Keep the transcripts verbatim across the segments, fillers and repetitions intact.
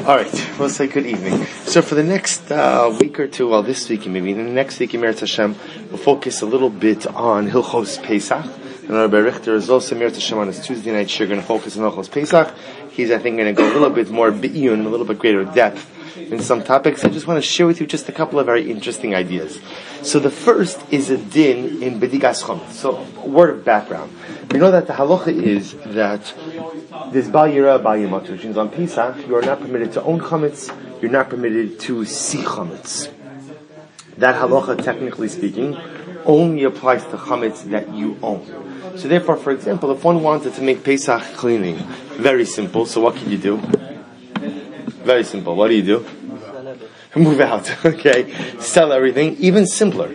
All right, we'll say good evening. So for the next uh, week or two, well, this week maybe, in the next week in Meretz Hashem, we'll focus a little bit on Hilchos Pesach. And Rabbi Richter is also Meretz Hashem on his Tuesday night show, going to focus on Hilchos Pesach. He's, I think, going to go a little bit more be'iyun, a little bit greater depth in some topics. I just want to share with you just a couple of very interesting ideas. So the first is a din in Bedigas Chometz. So, a word of background. We know that the halacha is that this Bal Yira, Bal Yimatu, which means on Pesach, you are not permitted to own chametz, you're not permitted to see chametz. That halacha, technically speaking, only applies to chametz that you own. So therefore, for example, if one wanted to make Pesach cleaning, very simple, so what can you do? Very simple, what do you do? Move out, okay? Sell everything, even simpler.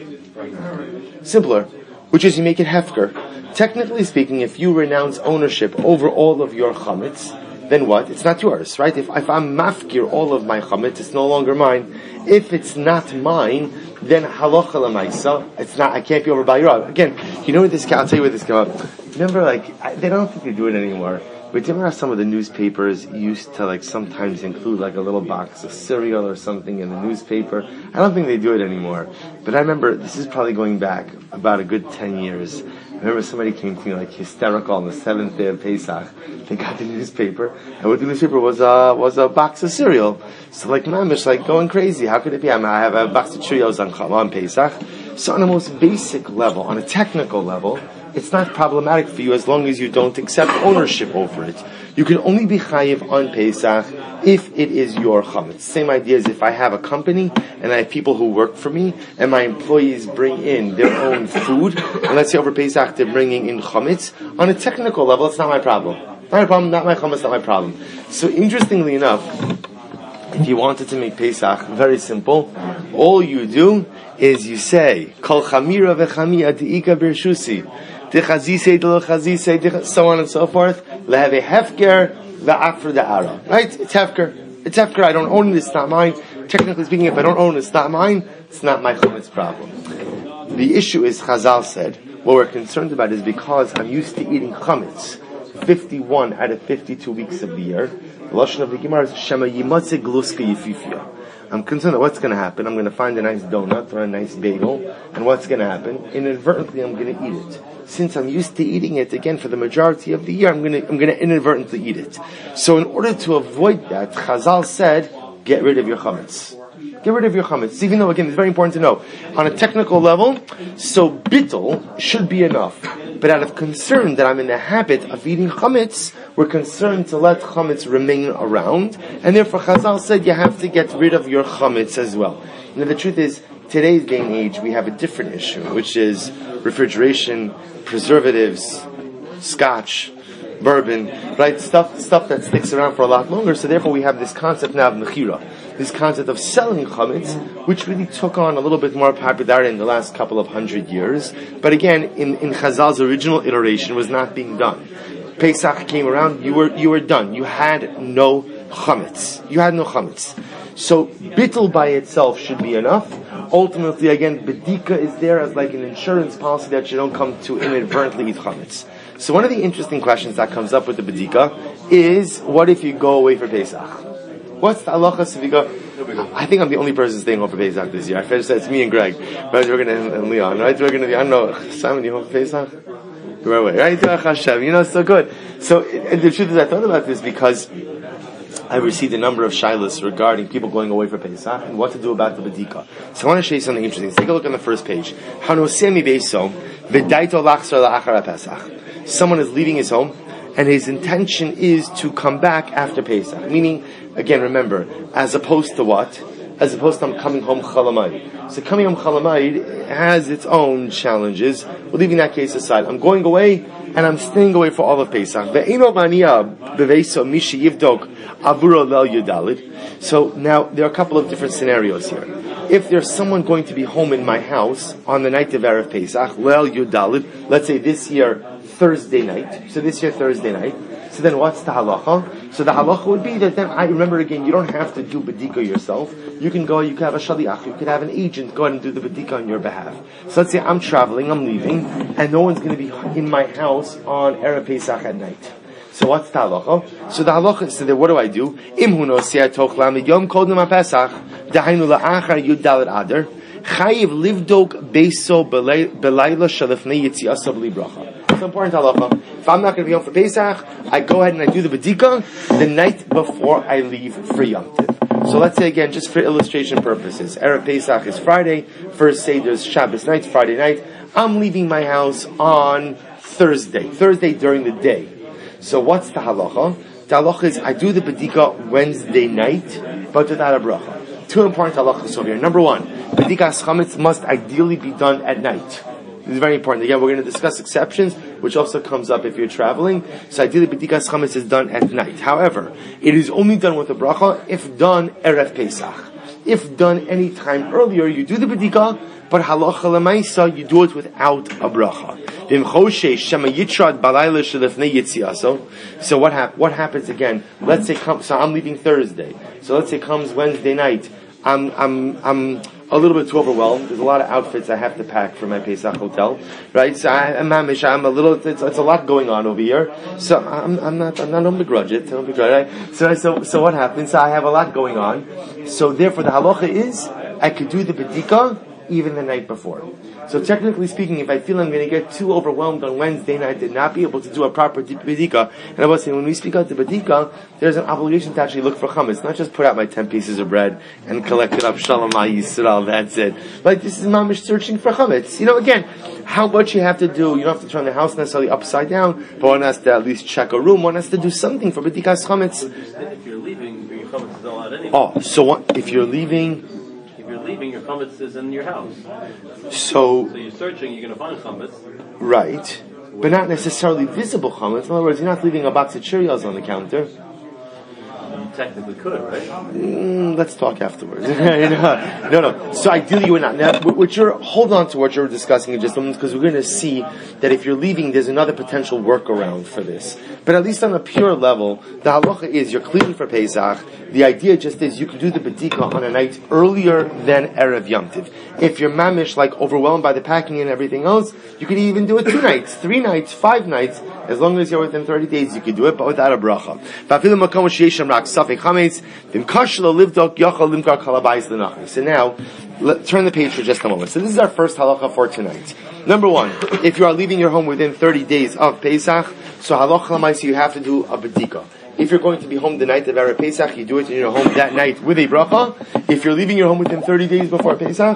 Simpler, which is you make it hefker. Technically speaking, if you renounce ownership over all of your chametz, then what? It's not yours, right? If, if I'm mafkir all of my chametz, it's no longer mine. If it's not mine, then halacha l'maisa, it's not, I can't be over by your. Again, you know what this, I'll tell you what this came up. Remember, like, I, they don't think they do it anymore. But do you remember how some of the newspapers used to, like, sometimes include, like, a little box of cereal or something in the newspaper? I don't think they do it anymore. But I remember, this is probably going back about a good ten years. I remember somebody came to me, like, hysterical on the seventh day of Pesach. They got the newspaper, and what the newspaper was, uh, was a box of cereal. So, like, mamish, like, going crazy. How could it be? I mean, I have a box of Cheerios on, on Pesach. So on a most basic level, on a technical level, it's not problematic for you as long as you don't accept ownership over it. You can only be chayiv on Pesach if it is your chametz. Same idea as if I have a company and I have people who work for me and my employees bring in their own food, and let's say over Pesach they're bringing in chametz. On a technical level, it's not my problem. Not my problem, not my chametz, not my problem. So interestingly enough, if you wanted to make Pesach very simple, all you do is you say, Kol chamira v'chamia de'ika b'rshusi, so on and so forth. Le'have hefker v'afr da'ara. Right? It's hefker. It's hefker. I don't own it. It's not mine. Technically speaking, if I don't own it, it's not mine. It's not my chametz problem. The issue is, Chazal said, what we're concerned about is because I'm used to eating chametz fifty-one out of fifty-two weeks of the year. The lashon of the Gemara is Shema yimatze gluska yififia. I'm concerned that what's going to happen. I'm going to find a nice donut or a nice bagel, and what's going to happen? Inadvertently, I'm going to eat it. Since I'm used to eating it again for the majority of the year, I'm going to I'm going to inadvertently eat it. So, in order to avoid that, Chazal said, get rid of your chametz. Get rid of your chametz. Even though, again, it's very important to know on a technical level. So, bittul should be enough. But out of concern that I'm in the habit of eating chametz, we're concerned to let chametz remain around, and therefore Chazal said you have to get rid of your chametz as well. Now the truth is, today's day and age, we have a different issue, which is refrigeration, preservatives, scotch, bourbon, right? Stuff, stuff that sticks around for a lot longer. So therefore, we have this concept now of mechira, this concept of selling chametz, which really took on a little bit more popularity in the last couple of hundred years. But again, in, in Chazal's original iteration, was not being done. Pesach came around, you were you were done. You had no chametz. You had no chametz. So bittul by itself should be enough. Ultimately, again, bedika is there as like an insurance policy that you don't come to inadvertently eat chametz. So one of the interesting questions that comes up with the bedika is, what if you go away for Pesach? What's the halachas if you go? I think I'm the only person staying home for Pesach this year. I finished that. It's me and Greg. Right, we're gonna and Leon. Right, we're gonna be. I don't know. Simon, you home for Pesach? Right away. Right, you know, so good. So and the truth is, I thought about this because I received a number of shilas regarding people going away for Pesach and what to do about the bedika. So I want to show you something interesting. Take a look on the first page. Hanosemi beiso v'daito lachzor la'achar Pesach. Someone is leaving his home, and his intention is to come back after Pesach. Meaning, again, remember, as opposed to what? As opposed to I'm coming home Chalamayid. So coming home Chalamayid has its own challenges. We're leaving that case aside. I'm going away, and I'm staying away for all of Pesach. So now, there are a couple of different scenarios here. If there's someone going to be home in my house on the night of Erev Pesach, Leil Yudalid, let's say this year, Thursday night. So this year, Thursday night. So then what's the halacha? So the halacha would be that then, I remember again, you don't have to do bedika yourself. You can go, you can have a shaliach, you can have an agent go ahead and do the bedika on your behalf. So let's say I'm traveling, I'm leaving, and no one's going to be in my house on Erev Pesach at night. So what's the halacha? So the halacha, so then what do I do? Im hu noseh tochlam yom kodem haPesach, dahainu la'achar yud dalet adar, chayiv livdok beiso belayla shalifnei yitziasav li bracha. It's an important halacha. If I'm not going to be home for Pesach, I go ahead and I do the bedika the night before I leave for Yom Tov. So let's say again, just for illustration purposes, Erev Pesach is Friday, first Seder is Shabbos night, Friday night. I'm leaving my house on Thursday, Thursday during the day. So what's the halacha? The halacha is I do the bedika Wednesday night, but without a bracha. Two important halachas over here. Number one, bedikas chametz must ideally be done at night. This is very important. Again, we're going to discuss exceptions, which also comes up if you're traveling. So ideally, bedikas chametz is done at night. However, it is only done with a bracha if done erev Pesach. If done any time earlier, you do the bedika, but halacha lemaisa, you do it without a bracha. So what hap- what happens again? Let's say, come, so I'm leaving Thursday. So let's say comes Wednesday night. I'm, I'm, I'm a little bit too overwhelmed. There's a lot of outfits I have to pack for my Pesach hotel, right? So I, I'm mamish. I'm a little. It's, it's a lot going on over here. So I'm, I'm not. I'm not. I don't begrudge it. I don't begrudge it. Right? So, so, so what happens? So I have a lot going on. So therefore, the halacha is I could do the bedika even the night before. So technically speaking, if I feel I'm going to get too overwhelmed on Wednesday night, I did not be able to do a proper bedika. And I was saying, when we speak out the bedika, there's an obligation to actually look for chametz, not just put out my ten pieces of bread and collect it up, shalom yisrael, that's it. Like, this is mamish searching for chametz. You know, again, how much you have to do, you don't have to turn the house necessarily upside down, but one has to at least check a room, one has to do something for bedikas chametz. If you're leaving, your chametz is allowed anyway. Oh, so what, if you're leaving... You're leaving, your chametz is in your house. So, so you're searching, you're going to find chametz. Right. But not necessarily visible chametz. In other words, you're not leaving a box of Cheerios on the counter. You technically could, right? Mm, let's talk afterwards. no, no, no. So ideally you would not. Now, what you're, hold on to what you're discussing in just a moment, because we're going to see that if you're leaving, there's another potential workaround for this. But at least on a pure level, the halacha is you're cleaning for Pesach. The idea just is you can do the bedika on a night earlier than Erev Yom Tov. If you're mamish, like overwhelmed by the packing and everything else, you could even do it two nights, three nights, five nights. As long as you're within thirty days, you could do it, but without a bracha. So now, let, turn the page for just a moment. So this is our first halacha for tonight. Number one, if you are leaving your home within thirty days of Pesach, so halacha l'maisa, you have to do a bedika. If you're going to be home the night of Erev Pesach, you do it in your home that night with a bracha. If you're leaving your home within thirty days before Pesach,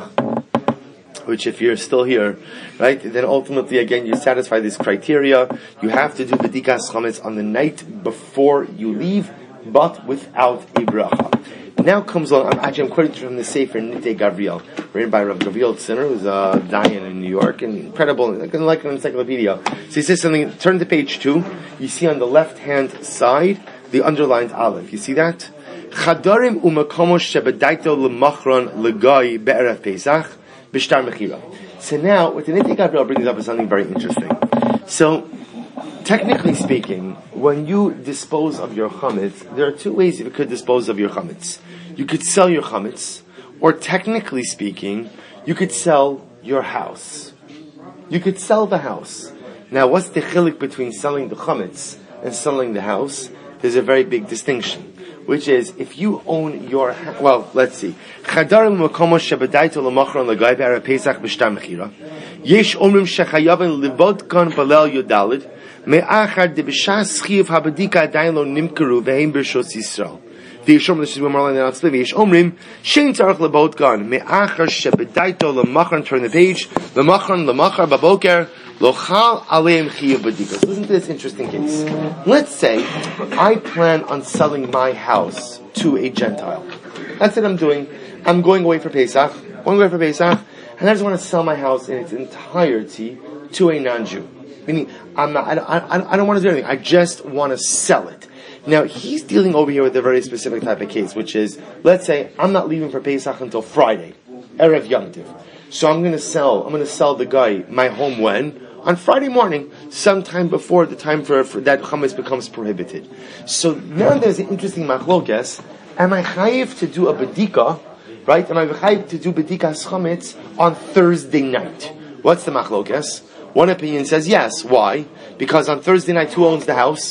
which if you're still here, right, then ultimately again you satisfy this criteria. You have to do bedikas chametz on the night before you leave, but without a bracha. Now comes along, I'm actually I'm quoting from the Sefer Nitei Gavriel, written by Rav Gavriel Tziner, who's a Dayan in New York, and incredible, like, like an encyclopedia. So he says something, turn to page two, you see on the left-hand side, the underlined aleph. You see that? Chadarim u'makomos shebedaito l'machron l'goy be'erev Pesach b'shtar mechira. So now, what the Nitei Gavriel brings up is something very interesting. So, technically speaking, when you dispose of your chametz, there are two ways you could dispose of your chametz. You could sell your chametz, or technically speaking, you could sell your house. You could sell the house. Now, what's the chilik between selling the chametz and selling the house? There's a very big distinction, which is if you own your house. Well, let's see. Chadarim makomos shebedayto l'machron l'gay be'erev Pesach b'shtar mechira. Yesh omrim shechayavin livod kan balel yodalid. Me'achar de b'shas chiv habedika adayin lo nimkeru ve'hem b'shos Yisrael. V'yesh omrim, this is where Marlon announced it, v'yesh omrim, shein tzarech lebot gan, me'achar shebedaito l'machron, turn the page, l'machron l'machar baboker, lochal aleim chiv bedika. So listen to this interesting case. Let's say I plan on selling my house to a Gentile. That's what I'm doing. I'm going away for Pesach, going away for Pesach, and I just want to sell my house in its entirety to a non-Jew. Meaning, I'm not, I, I, I don't want to do anything. I just want to sell it. Now, he's dealing over here with a very specific type of case, which is, let's say, I'm not leaving for Pesach until Friday, Erev Yom Tov. So I'm going to sell, I'm going to sell the guy my home when? On Friday morning, sometime before the time for, for that chametz becomes prohibited. So now there's an interesting machlokes. Am I chayiv to do a bedika, right? Am I chayiv to do bedikas chametz on Thursday night? What's the machlokes? One opinion says yes. Why? Because on Thursday night, who owns the house?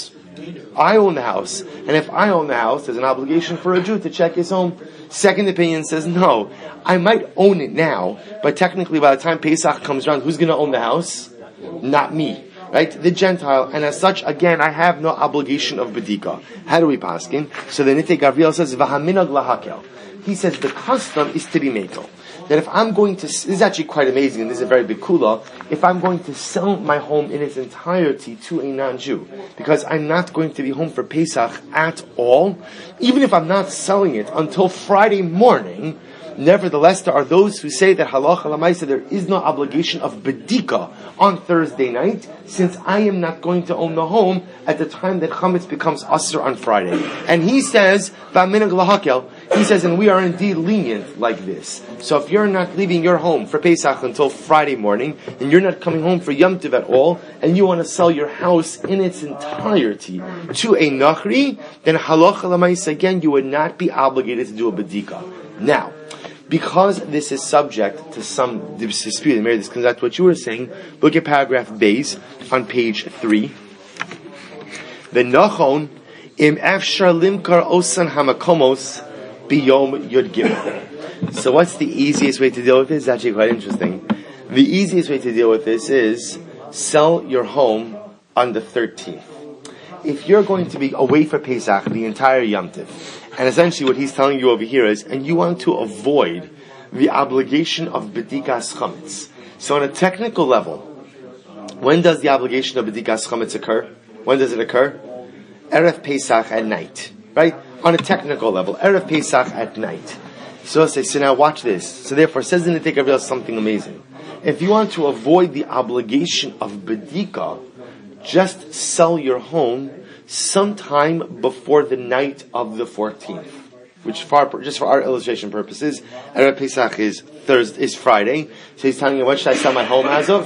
I own the house. And if I own the house, there's an obligation for a Jew to check his home. Second opinion says, no, I might own it now, but technically by the time Pesach comes around, who's going to own the house? Not me. Right? The Gentile. And as such, again, I have no obligation of Bedika. How do we paskin? So the Nitei Gavriel says, V'haminag lahakel. He says the custom is to be mekel. That if I'm going to, this is actually quite amazing, and this is a very big kula, if I'm going to sell my home in its entirety to a non-Jew, because I'm not going to be home for Pesach at all, even if I'm not selling it until Friday morning, nevertheless, there are those who say that halacha lamaisa, there is no obligation of bedika on Thursday night, since I am not going to own the home at the time that chametz becomes asr on Friday. And he says, v'aminag lahakel, he says, and we are indeed lenient like this. So if you're not leaving your home for Pesach until Friday morning, and you're not coming home for Yom Tov at all, and you want to sell your house in its entirety to a nachri, then halacha lamaisa, again, you would not be obligated to do a bedika. Now, because this is subject to some dispute, and Mary, this comes out to what you were saying, look at paragraph Beis on page three. The Nachon im efshar limkar osan hamakomos biyom yud gimel. So what's the easiest way to deal with this? It's actually quite interesting. The easiest way to deal with this is sell your home on the thirteenth. If you're going to be away for Pesach the entire Yom Tov, and essentially what he's telling you over here is, and you want to avoid the obligation of Bedikas Chametz. So on a technical level, when does the obligation of Bedikas Chametz occur? When does it occur? Erev Pesach at night. Right? On a technical level, Erev Pesach at night. So I say, so now watch this. So therefore, says in the Nitei Gavriel something amazing. If you want to avoid the obligation of Bedika, just sell your home sometime before the night of the fourteenth, which for our, just for our illustration purposes, Erev Pesach is Thursday, is Friday. So he's telling you, when should I sell my home as of?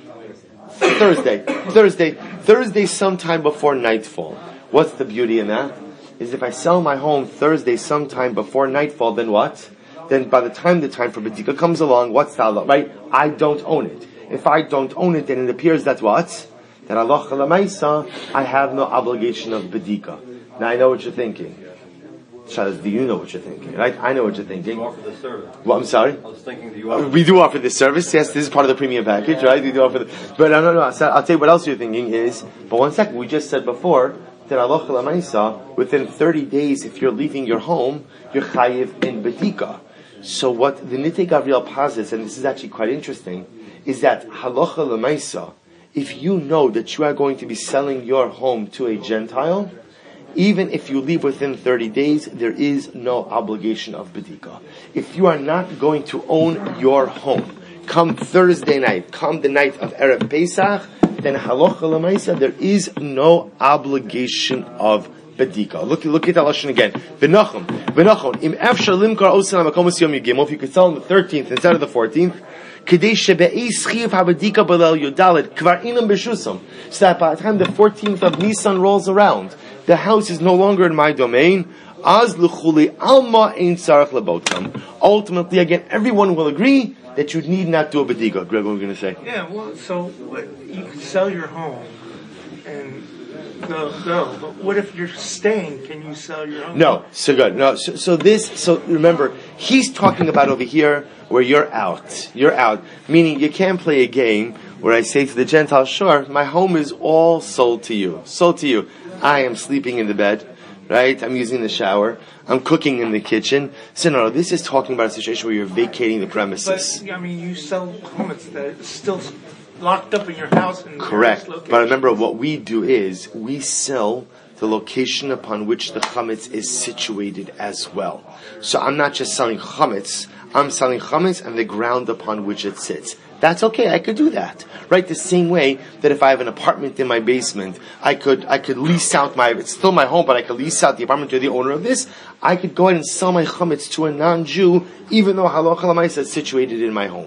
Thursday. Thursday. Thursday sometime before nightfall. What's the beauty in that? Is if I sell my home Thursday sometime before nightfall, then what? Then by the time the time for Bedika comes along, what's the Allah, right? I don't own it. If I don't own it, then it appears that what? That Allah Lamaisa, I have no obligation of Bedika. Now I know what you're thinking. Shaz, do you know what you're thinking? Right? I know what you're thinking. You offer this service. Well, I'm sorry? I was thinking that you offer. We do offer this service. Yes, this is part of the premium package, right? We do offer the, but no, no, no. I'll tell you what else you're thinking is, but one second, we just said before, that Allah Lamaisa, within thirty days, if you're leaving your home, you're chayiv in Bedika. So what the Nitei Gavriel posits, and this is actually quite interesting, is that halacha lemaisa, if you know that you are going to be selling your home to a Gentile, even if you leave within thirty days, there is no obligation of bedika. If you are not going to own your home, come Thursday night, come the night of Erev Pesach, then halacha lemaisa, there is no obligation of bedika. Look, look at that lashon again. V'nachon, v'nachon. Im efshar limkar osan hamakomos yom yigimel. If you could sell on the thirteenth instead of the fourteenth, kedei shebe'eis chiv habedika b'leil yodalet kvar inam b'shusam. So that by the time the fourteenth of Nisan rolls around, the house is no longer in my domain. Az l'chuli alma ein tzarich lebotam. Ultimately, again, everyone will agree that you need not do a bedika. Greg, what were we going to say? Yeah, well, so what, you can sell your home and go, go. But what if you're staying? Can you sell your home? No, so good. No, so, so this, so remember, he's talking about over here where you're out. You're out. Meaning you can't play a game where I say to the Gentile, sure, my home is all sold to you. Sold to you. I am sleeping in the bed, right? I'm using the shower. I'm cooking in the kitchen. So no, no, this is talking about a situation where you're vacating the premises. But, I mean, you sell homes that are still locked up in your house. In Correct. But remember, what we do is we sell the location upon which the chametz is situated as well. So I'm not just selling chametz, I'm selling chametz and the ground upon which it sits. That's okay, I could do that. Right? The same way that if I have an apartment in my basement, I could I could lease out my, it's still my home, but I could lease out the apartment to the owner of this. I could go ahead and sell my chametz to a non-Jew, even though halacha l'maisa is situated in my home.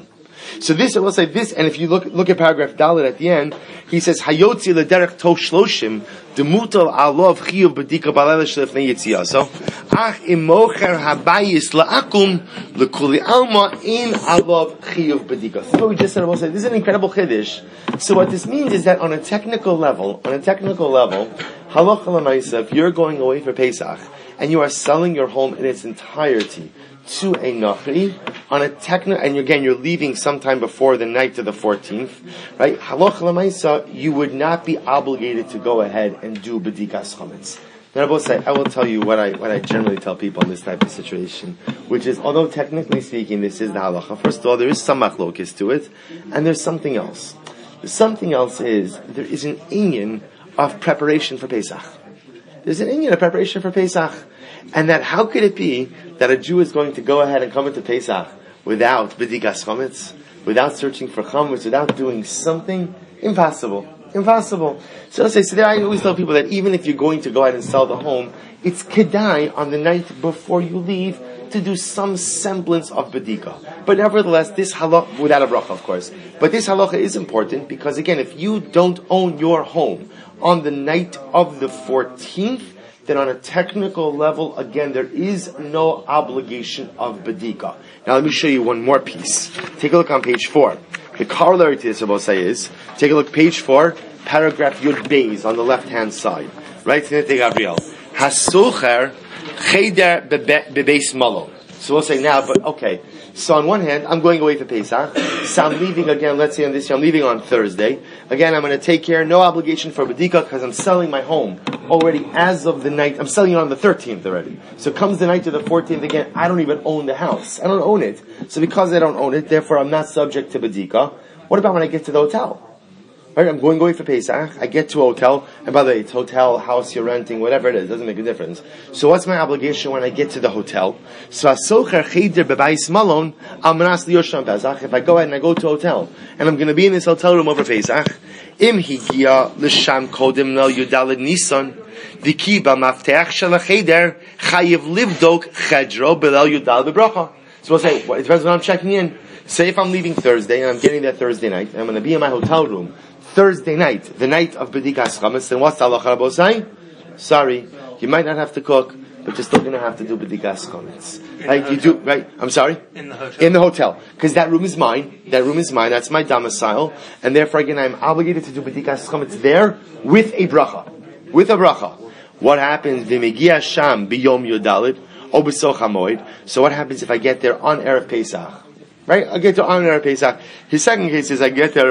So this, I will say this, and if you look look at paragraph Dalet at the end, he says, Hayotzi lederech to shloshim, demutol alov chiyuv b'dika balela shlefnei yitziyaso, ach imocher habayis la'akum, lekuli alma in alov chiyuv b'dika. So what we just said, I will say, this is an incredible chiddush. So what this means is that on a technical level, on a technical level, halacha l'maisa, if you're going away for Pesach, and you are selling your home in its entirety to a nachri, on a technical, and again, you're leaving sometime before the night of the fourteenth, right? Halacha l'maisa, you would not be obligated to go ahead and do bedikas chametz. Then I will say, I will tell you what I what I generally tell people in this type of situation, which is, although technically speaking, this is the halacha. First of all, there is some machlokes to it, and there's something else. The something else is there is an inyan of preparation for Pesach. There's an inyan of preparation for Pesach. And that how could it be that a Jew is going to go ahead and come into Pesach without bedikas chametz, without searching for chametz, without doing something? Impossible. Impossible. So I say, so there I always tell people that even if you're going to go ahead and sell the home, it's kedai on the night before you leave to do some semblance of bedika. But nevertheless, this halacha, without a bracha of course, but this halacha is important because again, if you don't own your home on the night of the fourteenth, then on a technical level, again, there is no obligation of bedika. Now let me show you one more piece. Take a look on page four. The corollary to this, I will say, is, take a look, page four, paragraph Yud Beis on the left-hand side. Right? Tinete Gabriel. Hasucher cheder bebeis malo. So we'll say now, but okay. So on one hand, I'm going away for Pesach. So I'm leaving again, let's say on this year, I'm leaving on Thursday. Again, I'm going to take care, no obligation for bedika because I'm selling my home already as of the night. I'm selling it on the thirteenth already. So comes the night to the fourteenth again, I don't even own the house. I don't own it. So because I don't own it, therefore I'm not subject to bedika. What about when I get to the hotel? Right, I'm going away for Pesach, I get to a hotel, and by the way, it's hotel, house you're renting, whatever it is, doesn't make a difference. So what's my obligation when I get to the hotel? So asocher cheder bebayis malon, al manas liyosham Pesach, if I go ahead and I go to a hotel, and I'm going to be in this hotel room over Pesach, im higia l'sham kodem no yudalid nisan, v'ki b'mafteach shel ha'cheder, chayiv livdok chedro belel yudal b'bracha. So we'll say, well, it depends when I'm checking in. Say if I'm leaving Thursday, and I'm getting there Thursday night, and I'm going to be in my hotel room, Thursday night, the night of bedikas chametz, then what's the halacha rabosai? Sorry, you might not have to cook, but you're still going to have to do bedikas chametz. Right? You do, right? I'm sorry? In the hotel. In the hotel. Because that room is mine. That room is mine. That's my domicile. And therefore, again, I'm obligated to do bedikas chametz there with a bracha. With a bracha. What happens? V'megia sham biyom yodalid, o b'soch hamoed. So what happens if I get there on Erev Pesach? Right? I get there on Erev Pesach. His second case is I get there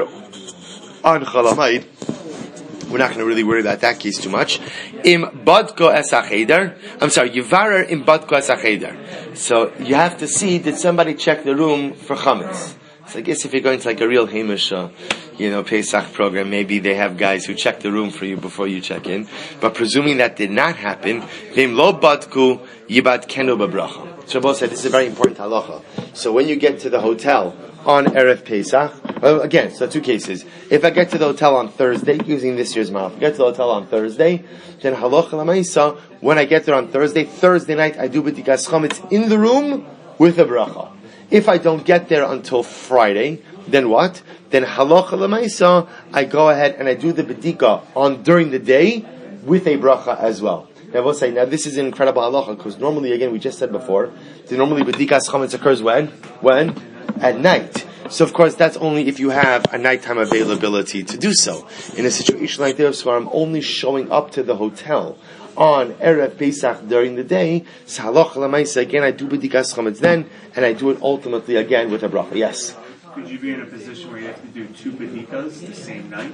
on Chalamayid. We're not going to really worry about that case too much. Im badko es hacheder. I'm sorry, yivarer im badko es hacheder. So you have to see, did somebody check the room for chametz? So I guess if you're going to like a real Hamish, uh, you know, Pesach program, maybe they have guys who check the room for you before you check in. But presuming that did not happen, vim lo badku yibad kenu b'bracha. So both said this is a very important halacha. So when you get to the hotel on Erev Pesach, well, again, so two cases. If I get to the hotel on Thursday, using this year's model, if I get to the hotel on Thursday, then halacha l'maisa, when I get there on Thursday, Thursday night, I do b'dikas chametz in the room with a bracha. If I don't get there until Friday, then what? Then halacha l'maisa, I go ahead and I do the b'dika on during the day with a bracha as well. Now, I will say, now this is an incredible halacha because normally, again, we just said before, that normally b'dikas chametz occurs when? When? At night. So of course that's only if you have a nighttime availability to do so. In a situation like this where I'm only showing up to the hotel on Erev Pesach during the day, so halacha l'maisa, again I do b'dikas chametz then, and I do it ultimately again with a bracha. Yes? Could you be in a position where you have to do two bedikas the same night?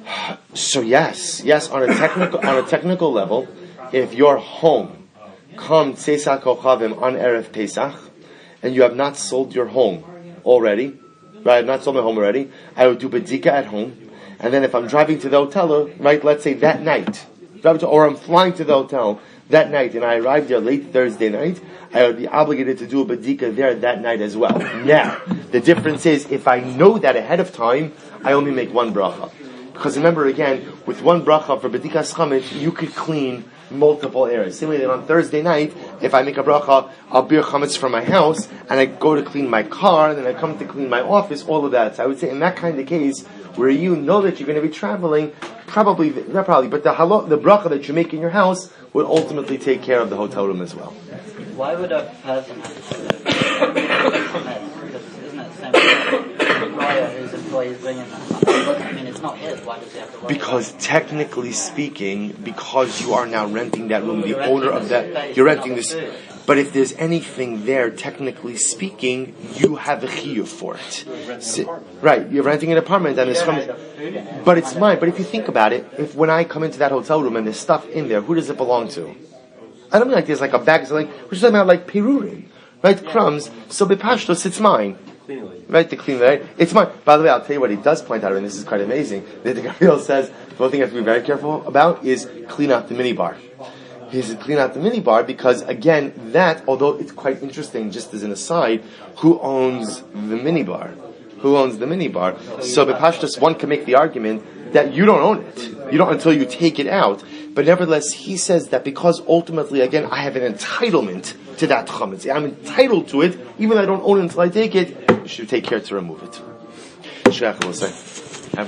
So yes, yes, on a technical on a technical level, if your home come Tzeisak Kochavim on Erev Pesach, and you have not sold your home already, right, I've not sold my home already, I would do bedika at home, and then if I'm driving to the hotel, right, let's say that night, to, or I'm flying to the hotel that night, and I arrived there late Thursday night, I would be obligated to do a bedika there that night as well. Now, the difference is, if I know that ahead of time, I only make one bracha. Because remember again, with one bracha for bedikas chametz, you could clean multiple areas. Similarly, that on Thursday night, if I make a bracha, I'll beer chametz from my house, and I go to clean my car, and then I come to clean my office, all of that. So I would say in that kind of case, where you know that you're going to be traveling, probably, not probably, but the halo, the bracha that you make in your house would ultimately take care of the hotel room as well. Why would a person have to because isn't it the same employer whose employees bring in that? I mean, it's not his. Why does he have to worry? Because technically speaking, because you are now renting that room, the You're owner renting of this that, space, you're not renting the this. food. But if there's anything there, technically speaking, you have a chiyuv for it. Si- right, you're renting an apartment and there's some, but it's mine. But if you think about it, if when I come into that hotel room and there's stuff in there, who does it belong to? I don't mean like there's like a bag, it's like we're just talking about like pirurim, right? Crumbs. So bepashtos, it's mine. Right, to clean, right? It's mine. By the way, I'll tell you what he does point out, and this is quite amazing. The Gabriel says, the one thing you have to be very careful about is clean out the minibar. He says clean out the minibar because, again, that, although it's quite interesting, just as an aside, who owns the minibar? Who owns the minibar? So, bepashtos, one can make the argument that you don't own it. You don't until you take it out. But nevertheless, he says that because ultimately, again, I have an entitlement to that chametz. I'm entitled to it, even though I don't own it until I take it. You should take care to remove it. Shreach will say, have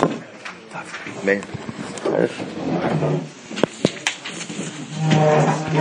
fun. May.